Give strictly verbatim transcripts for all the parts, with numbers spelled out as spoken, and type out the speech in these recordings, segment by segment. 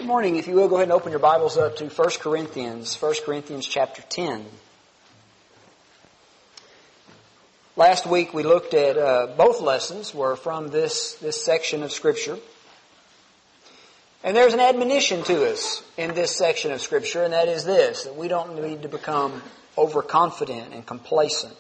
Good morning. If you will, go ahead and open your Bibles up to First Corinthians, First Corinthians chapter ten. Last week we looked at, uh, both lessons were from this, this section of Scripture. And there's an admonition to us in this section of Scripture, and that is this, that we don't need to become overconfident and complacent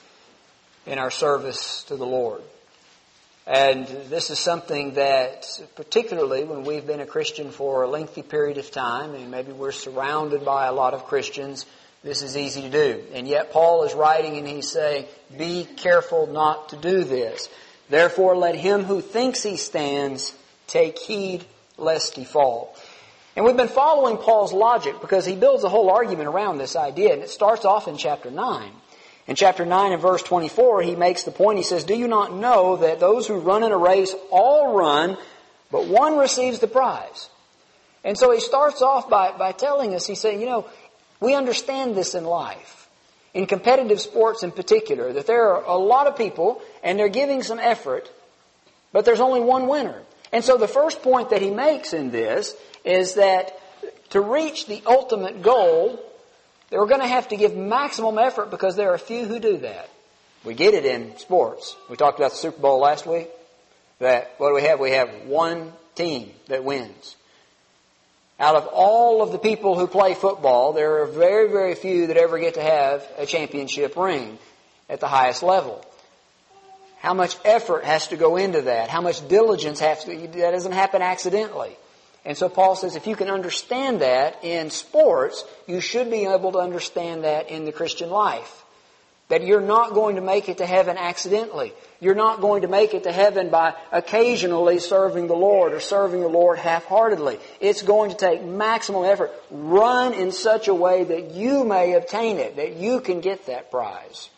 in our service to the Lord. And this is something that, particularly when we've been a Christian for a lengthy period of time, and maybe we're surrounded by a lot of Christians, this is easy to do. And yet Paul is writing and he's saying, be careful not to do this. Therefore let him who thinks he stands take heed lest he fall. And we've been following Paul's logic because he builds a whole argument around this idea. And it starts off in chapter nine. In chapter nine and verse twenty-four, he makes the point, he says, do you not know that those who run in a race all run, but one receives the prize? And so he starts off by, by telling us, he's saying, you know, we understand this in life, in competitive sports in particular, that there are a lot of people and they're giving some effort, but there's only one winner. And so the first point that he makes in this is that to reach the ultimate goal, they're going to have to give maximum effort because there are a few who do that. We get it in sports. We talked about the Super Bowl last week. That what do we have? We have one team that wins. Out of all of the people who play football, there are very, very few that ever get to have a championship ring at the highest level. How much effort has to go into that? How much diligence has to... That doesn't happen accidentally. And so Paul says if you can understand that in sports, you should be able to understand that in the Christian life. That you're not going to make it to heaven accidentally. You're not going to make it to heaven by occasionally serving the Lord or serving the Lord half-heartedly. It's going to take maximum effort. Run in such a way that you may obtain it, that you can get that prize.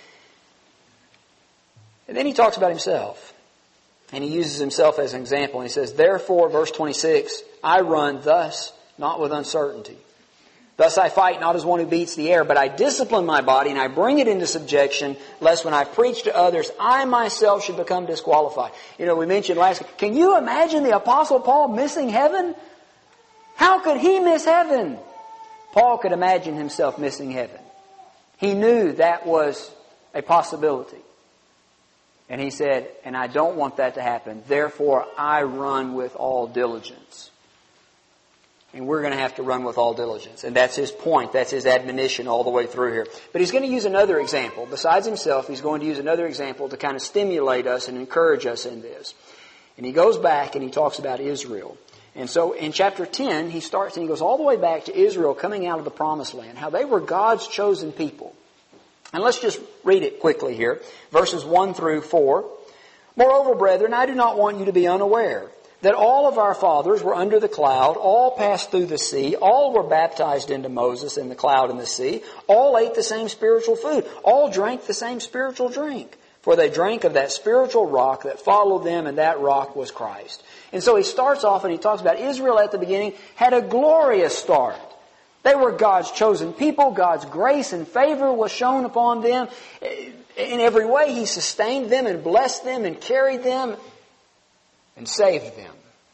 And then he talks about himself. And he uses himself as an example. And he says, therefore, verse twenty-six, I run thus, not with uncertainty. Thus I fight not as one who beats the air, but I discipline my body and I bring it into subjection, lest when I preach to others, I myself should become disqualified. You know, we mentioned last week, can you imagine the Apostle Paul missing heaven? How could he miss heaven? Paul could imagine himself missing heaven. He knew that was a possibility. And he said, and I don't want that to happen. Therefore, I run with all diligence. And we're going to have to run with all diligence. And that's his point. That's his admonition all the way through here. But he's going to use another example. Besides himself, he's going to use another example to kind of stimulate us and encourage us in this. And he goes back and he talks about Israel. And so in chapter ten, he starts and he goes all the way back to Israel coming out of the Promised Land. How they were God's chosen people. And let's just read it quickly here. Verses one through four. Moreover, brethren, I do not want you to be unaware that all of our fathers were under the cloud, all passed through the sea, all were baptized into Moses in the cloud and the sea, all ate the same spiritual food, all drank the same spiritual drink. For they drank of that spiritual rock that followed them, and that rock was Christ. And so he starts off and he talks about Israel at the beginning had a glorious start. They were God's chosen people. God's grace and favor was shown upon them. In every way, He sustained them and blessed them and carried them and saved them.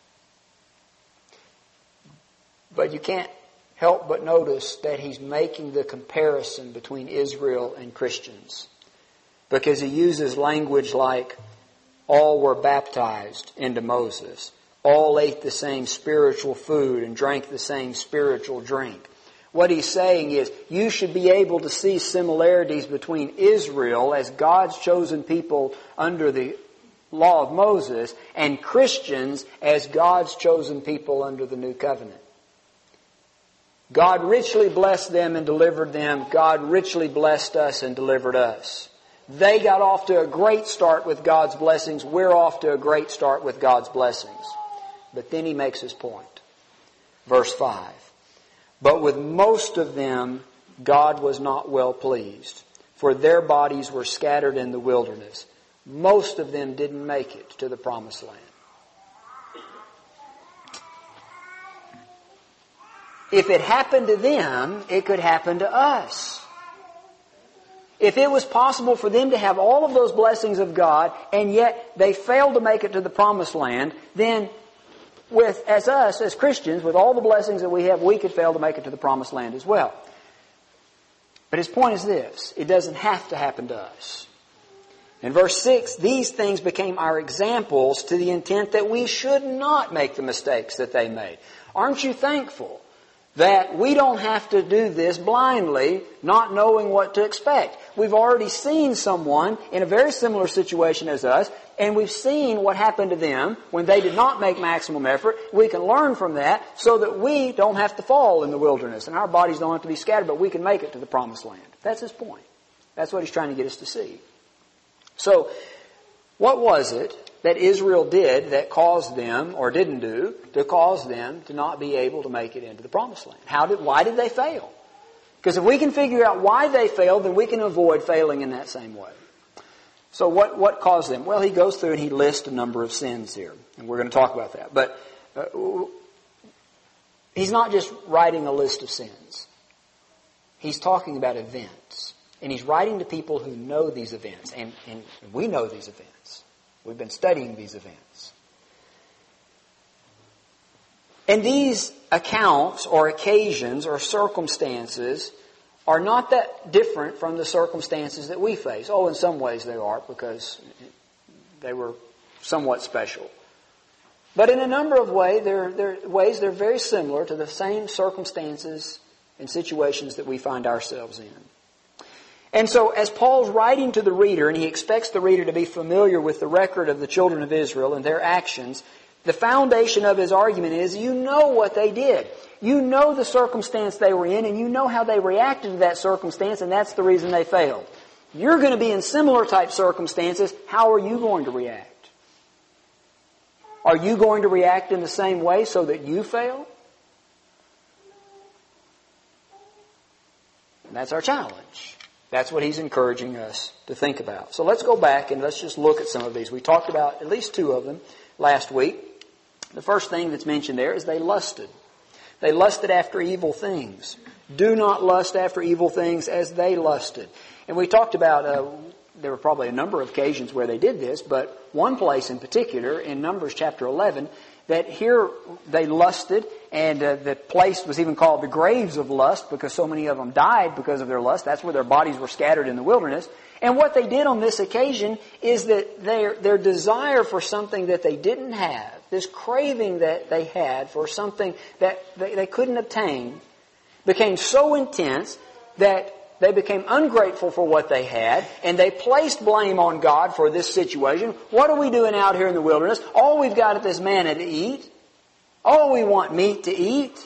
But you can't help but notice that He's making the comparison between Israel and Christians. Because He uses language like, all were baptized into Moses. All ate the same spiritual food and drank the same spiritual drink. What he's saying is, you should be able to see similarities between Israel as God's chosen people under the law of Moses and Christians as God's chosen people under the new covenant. God richly blessed them and delivered them. God richly blessed us and delivered us. They got off to a great start with God's blessings. We're off to a great start with God's blessings. But then he makes his point. Verse five. But with most of them, God was not well pleased, for their bodies were scattered in the wilderness. Most of them didn't make it to the Promised Land. If it happened to them, it could happen to us. If it was possible for them to have all of those blessings of God, and yet they failed to make it to the Promised Land, then with, as us, as Christians, with all the blessings that we have, we could fail to make it to the promised land as well. But his point is this: it doesn't have to happen to us. In verse six, these things became our examples to the intent that we should not make the mistakes that they made. Aren't you thankful that we don't have to do this blindly, not knowing what to expect? We've already seen someone in a very similar situation as us, and we've seen what happened to them when they did not make maximum effort. We can learn from that so that we don't have to fall in the wilderness, and our bodies don't have to be scattered, but we can make it to the promised land. That's his point. That's what he's trying to get us to see. So, what was it that Israel did that caused them, or didn't do, to cause them to not be able to make it into the promised land? How did, why did they fail? Because if we can figure out why they failed, then we can avoid failing in that same way. So what, what caused them? Well, he goes through and he lists a number of sins here. And we're going to talk about that. But uh, he's not just writing a list of sins. He's talking about events. And he's writing to people who know these events. And, and we know these events. We've been studying these events. And these accounts or occasions or circumstances are not that different from the circumstances that we face. Oh, in some ways they are, because they were somewhat special. But in a number of way, they're, they're, ways, they're very similar to the same circumstances and situations that we find ourselves in. And so, as Paul's writing to the reader, and he expects the reader to be familiar with the record of the children of Israel and their actions, the foundation of his argument is, you know what they did. You know the circumstance they were in, and you know how they reacted to that circumstance, and that's the reason they failed. You're going to be in similar type circumstances. How are you going to react? Are you going to react in the same way so that you fail? And that's our challenge. That's what he's encouraging us to think about. So let's go back and let's just look at some of these. We talked about at least two of them last week. The first thing that's mentioned there is they lusted. They lusted after evil things. Do not lust after evil things as they lusted. And we talked about, uh, there were probably a number of occasions where they did this, but one place in particular, in Numbers chapter eleven, that here they lusted, and uh, the place was even called the graves of lust because so many of them died because of their lust. That's where their bodies were scattered in the wilderness. And what they did on this occasion is that their, their desire for something that they didn't have, this craving that they had for something that they, they couldn't obtain, became so intense that they became ungrateful for what they had, and they placed blame on God for this situation. What are we doing out here in the wilderness? All we've got is manna to eat. Oh, we want meat to eat.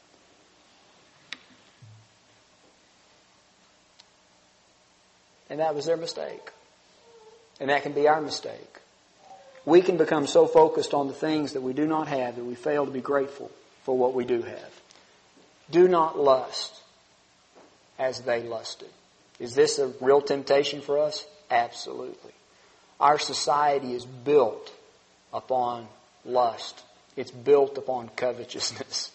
And that was their mistake. And that can be our mistake. We can become so focused on the things that we do not have that we fail to be grateful for what we do have. Do not lust as they lusted. Is this a real temptation for us? Absolutely. Our society is built upon lust. It's built upon covetousness.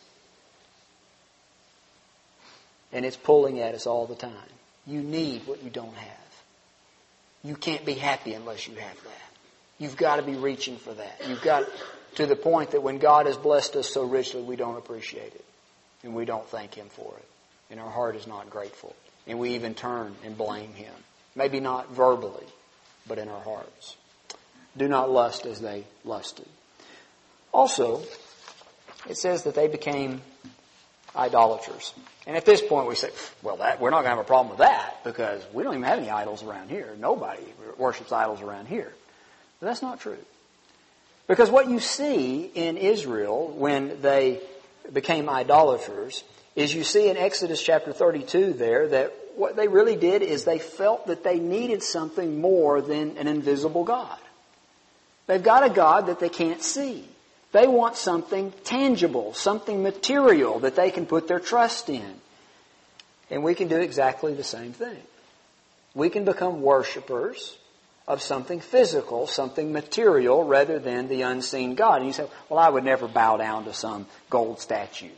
And it's pulling at us all the time. You need what you don't have. You can't be happy unless you have that. You've got to be reaching for that. You've got to the point that when God has blessed us so richly, we don't appreciate it. And we don't thank Him for it. And our heart is not grateful. And we even turn and blame Him. Maybe not verbally, but in our hearts. Do not lust as they lusted. Also, it says that they became idolaters. And at this point we say, well, that we're not going to have a problem with that because we don't even have any idols around here. Nobody worships idols around here. But that's not true. Because what you see in Israel when they became idolaters is you see in Exodus chapter thirty-two there that what they really did is they felt that they needed something more than an invisible God. They've got a God that they can't see. They want something tangible, something material that they can put their trust in. And we can do exactly the same thing. We can become worshipers of something physical, something material, rather than the unseen God. And you say, well, I would never bow down to some gold statue.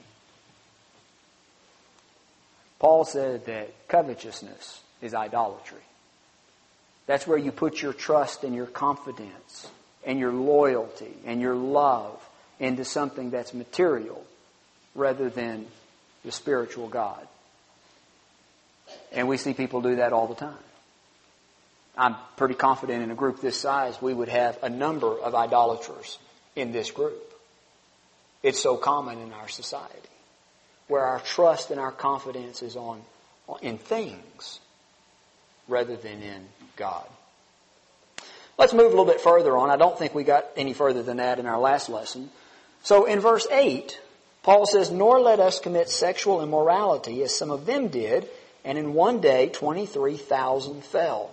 Paul said that covetousness is idolatry. That's where you put your trust and your confidence and your loyalty and your love into something that's material rather than the spiritual God. And we see people do that all the time. I'm pretty confident in a group this size we would have a number of idolaters in this group. It's so common in our society, where our trust and our confidence is on in things rather than in God. Let's move a little bit further on. I don't think we got any further than that in our last lesson. So in verse eight, Paul says, "Nor let us commit sexual immorality as some of them did, and in one day twenty-three thousand fell."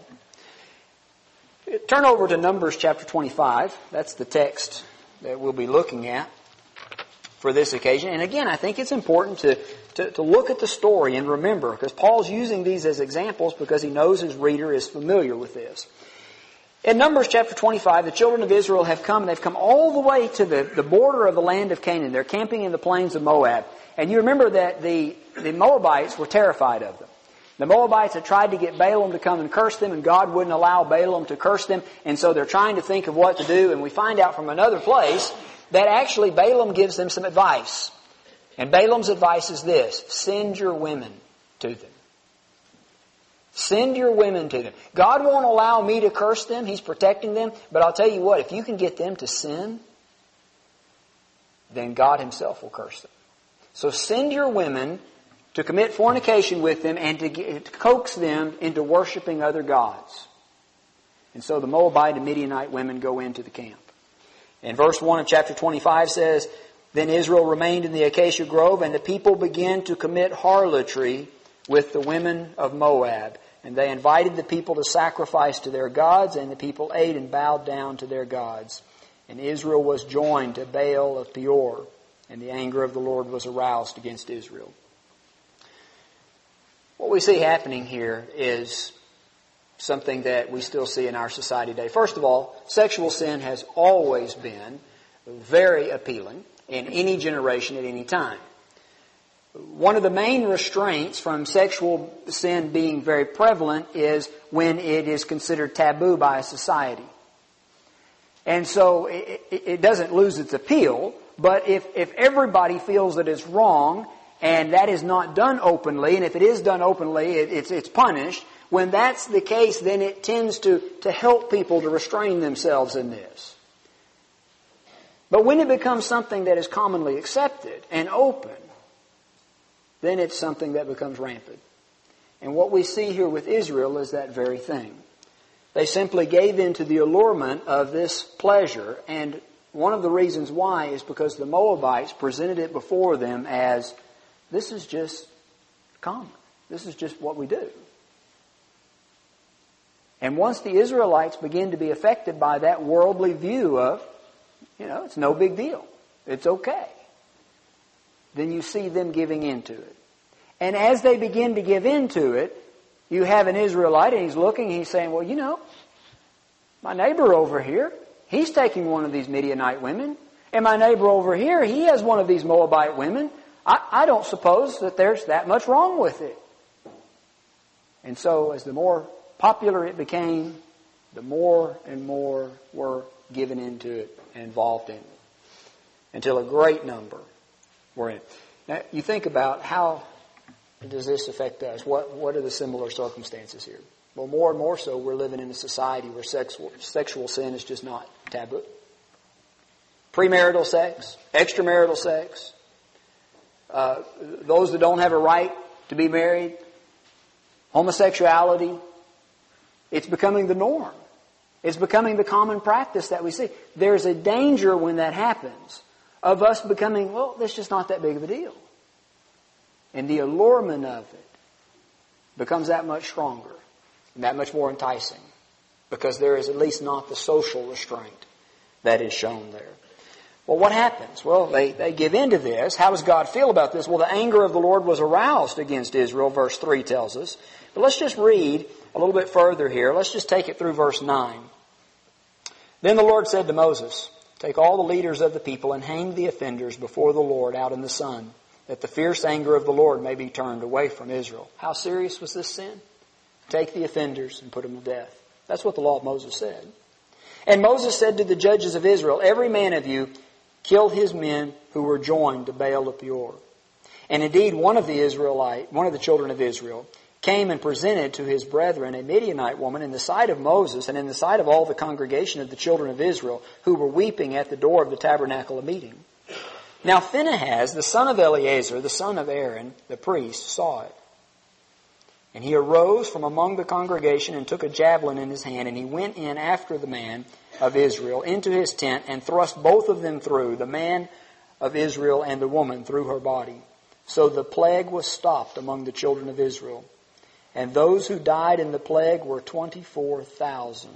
Turn over to Numbers chapter twenty-five. That's the text that we'll be looking at for this occasion. And again, I think it's important to, to, to look at the story and remember, because Paul's using these as examples because he knows his reader is familiar with this. In Numbers chapter twenty-five, the children of Israel have come, and they've come all the way to the, the border of the land of Canaan. They're camping in the plains of Moab. And you remember that the, the Moabites were terrified of them. The Moabites had tried to get Balaam to come and curse them, and God wouldn't allow Balaam to curse them. And so they're trying to think of what to do. And we find out from another place that actually Balaam gives them some advice. And Balaam's advice is this: send your women to them. Send your women to them. God won't allow me to curse them. He's protecting them. But I'll tell you what, if you can get them to sin, then God Himself will curse them. So send your women to commit fornication with them and to, get, to coax them into worshiping other gods. And so the Moabite and Midianite women go into the camp. And verse one of chapter twenty-five says, "Then Israel remained in the acacia grove, and the people began to commit harlotry with the women of Moab. And they invited the people to sacrifice to their gods, and the people ate and bowed down to their gods. And Israel was joined to Baal of Peor, and the anger of the Lord was aroused against Israel." What we see happening here is something that we still see in our society today. First of all, sexual sin has always been very appealing in any generation at any time. One of the main restraints from sexual sin being very prevalent is when it is considered taboo by a society. And so it, it doesn't lose its appeal, but if, if everybody feels that it's wrong, and that is not done openly, and if it is done openly, it, it's, it's punished. When that's the case, then it tends to, to help people to restrain themselves in this. But when it becomes something that is commonly accepted and open, then it's something that becomes rampant. And what we see here with Israel is that very thing. They simply gave in to the allurement of this pleasure, and one of the reasons why is because the Moabites presented it before them as, this is just common. This is just what we do. And once the Israelites begin to be affected by that worldly view of, you know, it's no big deal, it's okay, then you see them giving into it. And as they begin to give into it, you have an Israelite, and he's looking, and he's saying, well, you know, my neighbor over here, he's taking one of these Midianite women. And my neighbor over here, he has one of these Moabite women. I, I don't suppose that there's that much wrong with it. And so as the more popular it became, the more and more were given into it and involved in it, until a great number were in it. Now, you think about how does this affect us? What, what are the similar circumstances here? Well, more and more so, we're living in a society where sexual, sexual sin is just not taboo. Premarital sex, extramarital sex, uh, those that don't have a right to be married, homosexuality, it's becoming the norm. It's becoming the common practice that we see. There's a danger when that happens of us becoming, well, that's just not that big of a deal. And the allurement of it becomes that much stronger and that much more enticing, because there is at least not the social restraint that is shown there. Well, what happens? Well, they, they give in to this. How does God feel about this? Well, the anger of the Lord was aroused against Israel, verse three tells us. But let's just read a little bit further here. Let's just take it through verse nine. Then the Lord said to Moses, "Take all the leaders of the people and hang the offenders before the Lord out in the sun, that the fierce anger of the Lord may be turned away from Israel." How serious was this sin? Take the offenders and put them to death. That's what the law of Moses said. And Moses said to the judges of Israel, "Every man of you killed his men who were joined to Baal of Peor. And indeed, one of the Israelite, one of the children of Israel, came and presented to his brethren a Midianite woman in the sight of Moses and in the sight of all the congregation of the children of Israel, who were weeping at the door of the tabernacle of meeting. Now Phinehas, the son of Eleazar, the son of Aaron, the priest, saw it. And he arose from among the congregation and took a javelin in his hand, and he went in after the man of Israel into his tent and thrust both of them through, the man of Israel and the woman, through her body. So the plague was stopped among the children of Israel. And those who died in the plague were twenty-four thousand.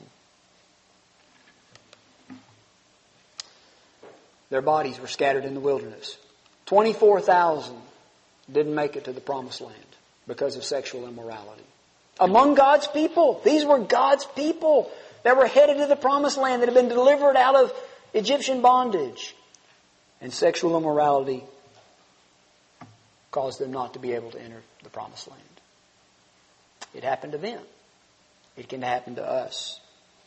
Their bodies were scattered in the wilderness. twenty-four thousand didn't make it to the promised land because of sexual immorality. Among God's people. These were God's people that were headed to the promised land, that had been delivered out of Egyptian bondage. And sexual immorality caused them not to be able to enter the promised land. It happened to them. It can happen to us.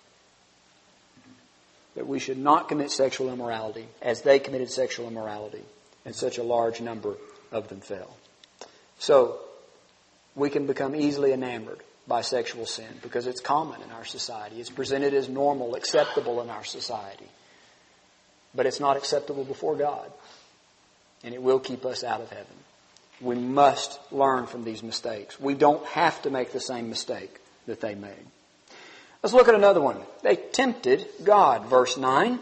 That we should not commit sexual immorality as they committed sexual immorality, and such a large number of them fell. So, we can become easily enamored by sexual sin because it's common in our society. It's presented as normal, acceptable in our society. But it's not acceptable before God. And it will keep us out of heaven. We must learn from these mistakes. We don't have to make the same mistake that they made. Let's look at another one. They tempted God, verse nine.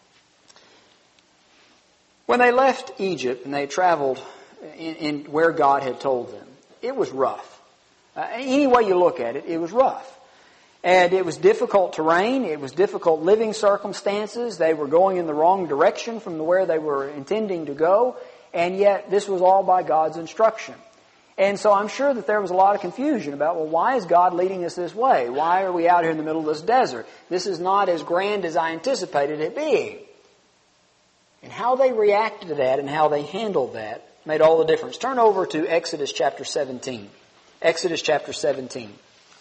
When they left Egypt and they traveled in, in where God had told them, it was rough. Uh, any way you look at it, it was rough. And it was difficult terrain. It was difficult living circumstances. They were going in the wrong direction from where they were intending to go. And yet, this was all by God's instruction. And so I'm sure that there was a lot of confusion about, well, why is God leading us this way? Why are we out here in the middle of this desert? This is not as grand as I anticipated it being. And how they reacted to that and how they handled that made all the difference. Turn over to Exodus chapter seventeen. Exodus chapter seventeen.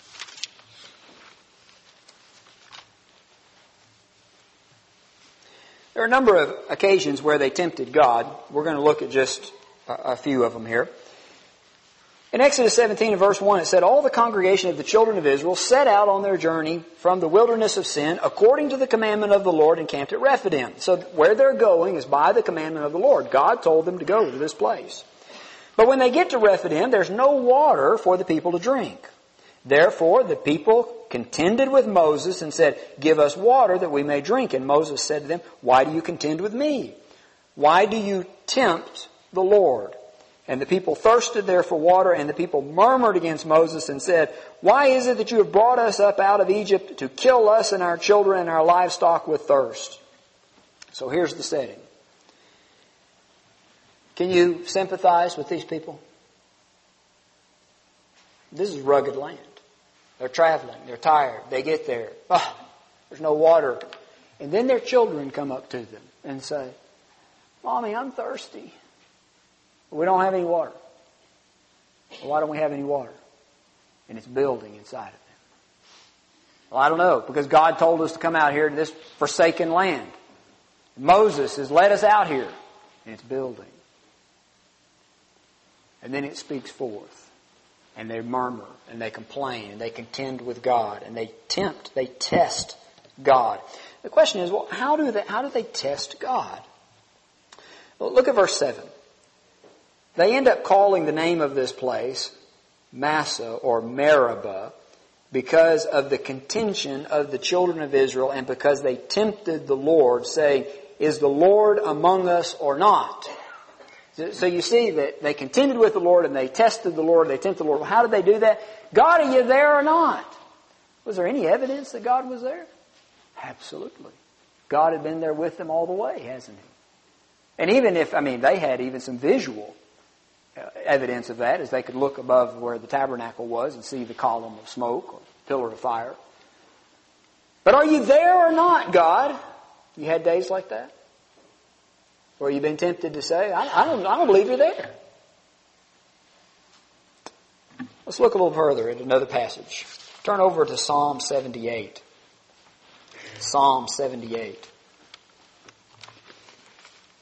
There are a number of occasions where they tempted God. We're going to look at just a few of them here. In Exodus seventeen and verse one, it said, all the congregation of the children of Israel set out on their journey from the wilderness of sin according to the commandment of the Lord and camped at Rephidim. So where they're going is by the commandment of the Lord. God told them to go to this place. But when they get to Rephidim, there's no water for the people to drink. Therefore, the people contended with Moses and said, give us water that we may drink. And Moses said to them, why do you contend with me? Why do you tempt the Lord? And the people thirsted there for water, and the people murmured against Moses and said, why is it that you have brought us up out of Egypt to kill us and our children and our livestock with thirst? So here's the setting. Can you sympathize with these people? This is rugged land. They're traveling. They're tired. They get there. Oh, there's no water. And then their children come up to them and say, Mommy, I'm thirsty. We don't have any water. Well, why don't we have any water? And it's building inside of them. Well, I don't know, because God told us to come out here to this forsaken land. Moses has led us out here, and it's building. And then it speaks forth. And they murmur, and they complain, and they contend with God, and they tempt, they test God. The question is, well, how do they, how do they test God? Well, look at verse seven. They end up calling the name of this place Massah or Meribah because of the contention of the children of Israel and because they tempted the Lord, saying, is the Lord among us or not? So you see that they contended with the Lord and they tested the Lord, they tempted the Lord. Well, how did they do that? God, are you there or not? Was there any evidence that God was there? Absolutely. God had been there with them all the way, hasn't He? And even if, I mean, they had even some visual evidence of that, as they could look above where the tabernacle was and see the column of smoke or pillar of fire. But are you there or not, God? You had days like that? Where you've been tempted to say, I, I, don't, I don't believe you're there. Let's look a little further at another passage. Turn over to Psalm seventy-eight. Psalm seventy-eight.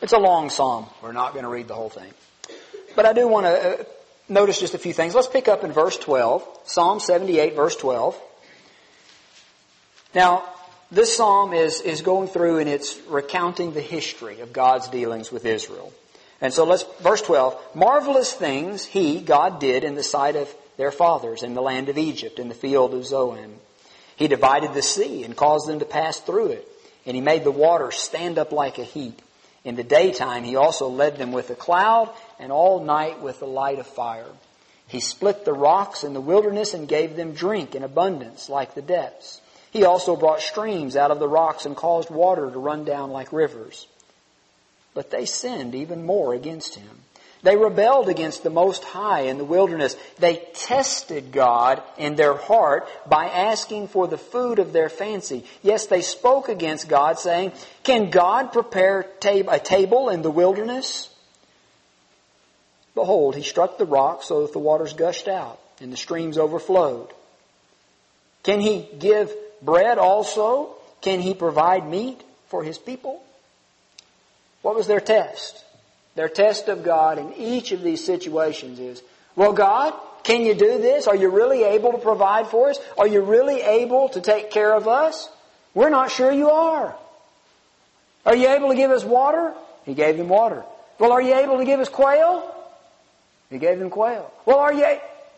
It's a long psalm. We're not going to read the whole thing. But I do want to uh, notice just a few things. Let's pick up in verse twelve. Psalm seventy-eight, verse twelve. Now, this psalm is, is going through and it's recounting the history of God's dealings with Israel. And so let's, verse twelve, marvelous things He, God, did in the sight of their fathers in the land of Egypt, in the field of Zoan. He divided the sea and caused them to pass through it. And He made the water stand up like a heap. In the daytime He also led them with a cloud, and all night with the light of fire. He split the rocks in the wilderness and gave them drink in abundance like the depths. He also brought streams out of the rocks and caused water to run down like rivers. But they sinned even more against Him. They rebelled against the Most High in the wilderness. They tested God in their heart by asking for the food of their fancy. Yes, they spoke against God, saying, "Can God prepare a table in the wilderness?" Behold, He struck the rock so that the waters gushed out and the streams overflowed. Can He give bread also? Can He provide meat for His people? What was their test? Their test of God in each of these situations is, well, God, can you do this? Are you really able to provide for us? Are you really able to take care of us? We're not sure you are. Are you able to give us water? He gave them water. Well, are you able to give us quail? He gave them quail. Well, are you...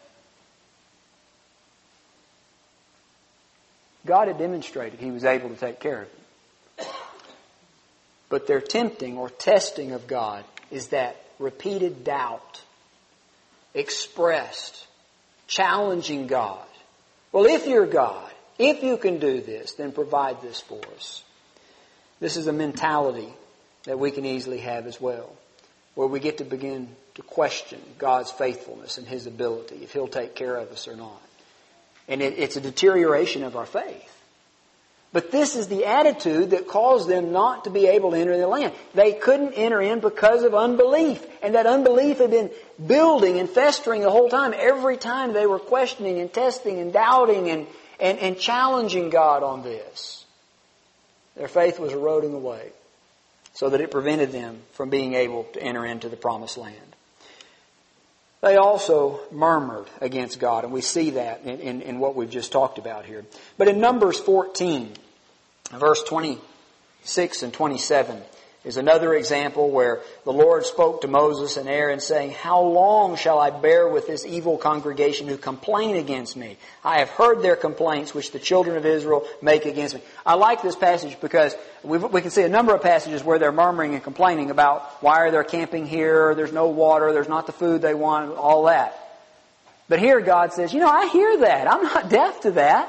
God had demonstrated He was able to take care of them. But their tempting or testing of God is that repeated doubt, expressed, challenging God. Well, if you're God, if you can do this, then provide this for us. This is a mentality that we can easily have as well, where we get to begin to question God's faithfulness and His ability, if He'll take care of us or not. And it, it's a deterioration of our faith. But this is the attitude that caused them not to be able to enter the land. They couldn't enter in because of unbelief. And that unbelief had been building and festering the whole time. Every time they were questioning and testing and doubting and, and, and challenging God on this. Their faith was eroding away, so that it prevented them from being able to enter into the promised land. They also murmured against God, and we see that in, in, in what we've just talked about here. But in Numbers fourteen, verse twenty-six and twenty-seven, is another example where the Lord spoke to Moses and Aaron, saying, "How long shall I bear with this evil congregation who complain against me? I have heard their complaints which the children of Israel make against me." I like this passage because we we can see a number of passages where they're murmuring and complaining about why are they camping here, there's no water, there's not the food they want, all that. But here God says, you know, I hear that. I'm not deaf to that.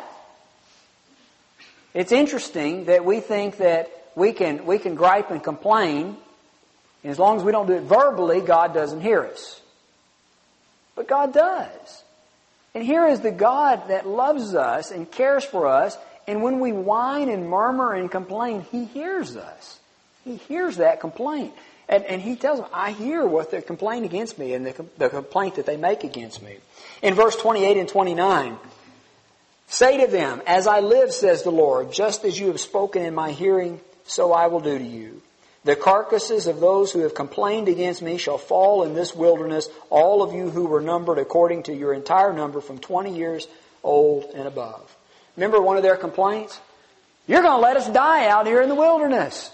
It's interesting that we think that We can, we can gripe and complain, and as long as we don't do it verbally, God doesn't hear us. But God does. And here is the God that loves us and cares for us, and when we whine and murmur and complain, He hears us. He hears that complaint. And, and He tells them, I hear what they complain against me and the, the complaint that they make against me. In verse twenty-eight and twenty-nine, "Say to them, as I live, says the Lord, just as you have spoken in my hearing, so I will do to you. The carcasses of those who have complained against me shall fall in this wilderness, all of you who were numbered according to your entire number from twenty years old and above." Remember one of their complaints? You're going to let us die out here in the wilderness.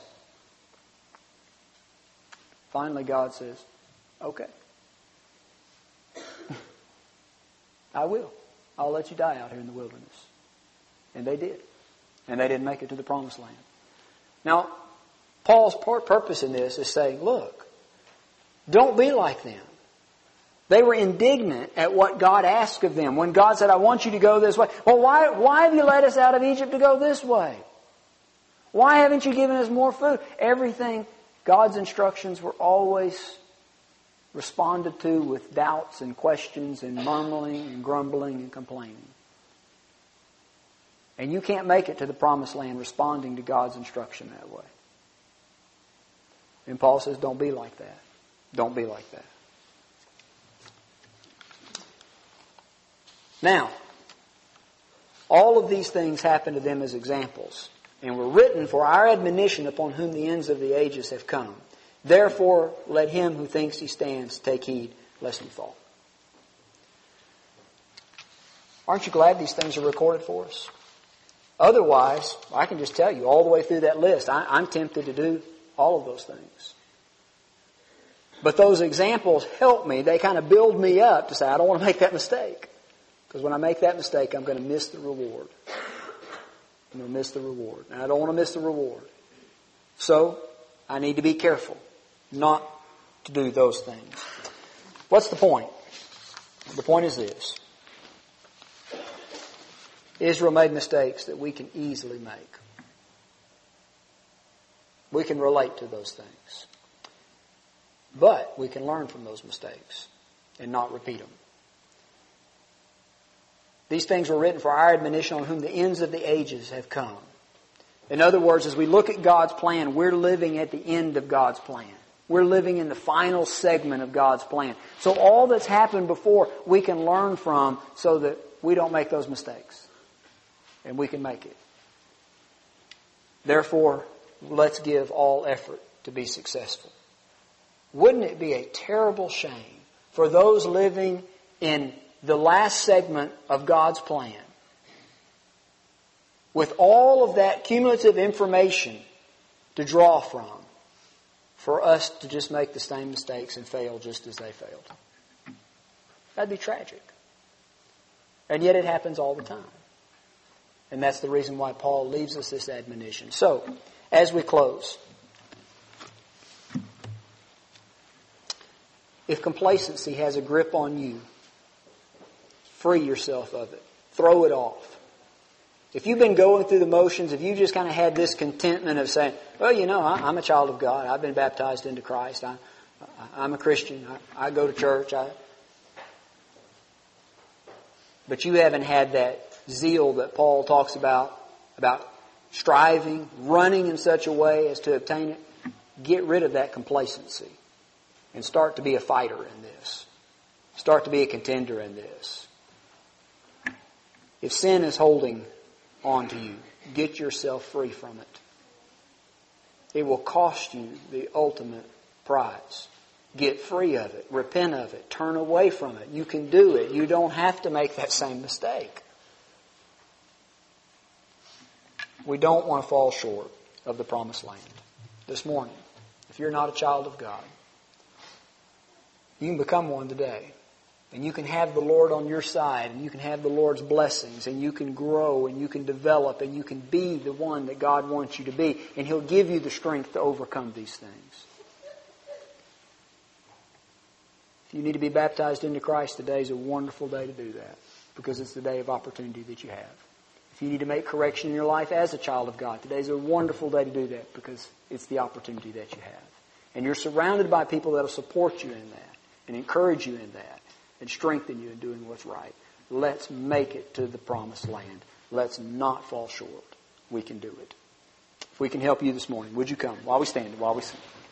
Finally, God says, okay. I will. I'll let you die out here in the wilderness. And they did. And they didn't make it to the promised land. Now, Paul's purpose in this is saying, look, don't be like them. They were indignant at what God asked of them. When God said, I want you to go this way. Well, why, why have you led us out of Egypt to go this way? Why haven't you given us more food? Everything, God's instructions were always responded to with doubts and questions and murmuring and grumbling and complaining. And you can't make it to the promised land responding to God's instruction that way. And Paul says, don't be like that. Don't be like that. Now, all of these things happen to them as examples, and were written for our admonition upon whom the ends of the ages have come. Therefore, let him who thinks he stands take heed lest he fall. Aren't you glad these things are recorded for us? Otherwise, I can just tell you all the way through that list, I, I'm tempted to do all of those things. But those examples help me. They kind of build me up to say, I don't want to make that mistake. Because when I make that mistake, I'm going to miss the reward. I'm going to miss the reward. And I don't want to miss the reward. So, I need to be careful not to do those things. What's the point? The point is this. Israel made mistakes that we can easily make. We can relate to those things. But we can learn from those mistakes and not repeat them. These things were written for our admonition, on whom the ends of the ages have come. In other words, as we look at God's plan, we're living at the end of God's plan. We're living in the final segment of God's plan. So all that's happened before, we can learn from so that we don't make those mistakes. And we can make it. Therefore, let's give all effort to be successful. Wouldn't it be a terrible shame for those living in the last segment of God's plan, with all of that cumulative information to draw from, for us to just make the same mistakes and fail just as they failed? That'd be tragic. And yet it happens all the time. And that's the reason why Paul leaves us this admonition. So, as we close, if complacency has a grip on you, free yourself of it. Throw it off. If you've been going through the motions, if you just kind of had this contentment of saying, well, you know, I'm a child of God. I've been baptized into Christ. I, I'm a Christian. I, I go to church. I... But you haven't had that zeal that Paul talks about, about striving, running in such a way as to obtain it. Get rid of that complacency and start to be a fighter in this. Start to be a contender in this. If sin is holding on to you, get yourself free from it. It will cost you the ultimate prize. Get free of it. Repent of it. Turn away from it. You can do it. You don't have to make that same mistake. We don't want to fall short of the promised land. This morning, if you're not a child of God, you can become one today. And you can have the Lord on your side, and you can have the Lord's blessings, and you can grow, and you can develop, and you can be the one that God wants you to be. And He'll give you the strength to overcome these things. If you need to be baptized into Christ, today is a wonderful day to do that, because it's the day of opportunity that you have. If you need to make correction in your life as a child of God, today is a wonderful day to do that, because it's the opportunity that you have. And you're surrounded by people that will support you in that, and encourage you in that, and strengthen you in doing what's right. Let's make it to the promised land. Let's not fall short. We can do it. If we can help you this morning, would you come while we stand, while we sing?